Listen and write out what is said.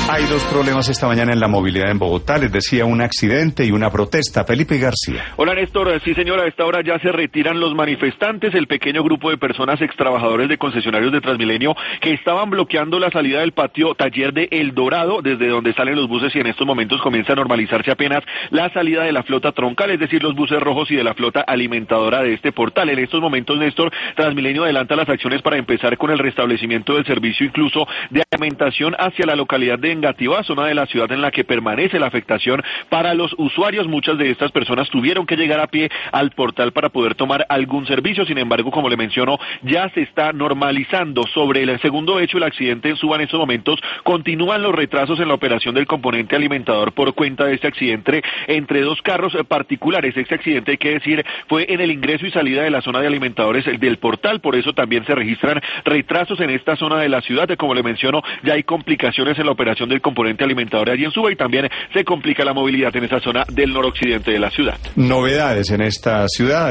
Hay dos problemas esta mañana en la movilidad en Bogotá, les decía, un accidente y una protesta. Felipe García. Hola Néstor, sí señora, a esta hora ya se retiran los manifestantes, el pequeño grupo de personas extrabajadores de concesionarios de Transmilenio que estaban bloqueando la salida del patio taller de El Dorado, desde donde salen los buses, y en estos momentos comienza a normalizarse apenas la salida de la flota troncal, es decir, los buses rojos y de la flota alimentadora de este portal. En estos momentos, Néstor, Transmilenio adelanta las acciones para empezar con el restablecimiento del servicio, incluso de alimentación hacia la localidad de Engativá, zona de la ciudad en la que permanece la afectación para los usuarios. Muchas de estas personas tuvieron que llegar a pie al portal para poder tomar algún servicio. Sin embargo, como le menciono, ya se está normalizando. Sobre el segundo hecho, el accidente en Suba, en estos momentos continúan los retrasos en la operación del componente alimentador por cuenta de este accidente entre dos carros particulares. Este accidente, hay que decir, fue en el ingreso y salida de la zona de alimentadores del portal, por eso también se registran retrasos en esta zona de la ciudad. Como le menciono, ya hay complicaciones en la operación del componente alimentador allí en Suba, y también se complica la movilidad en esa zona del noroccidente de la ciudad. Novedades en esta ciudad.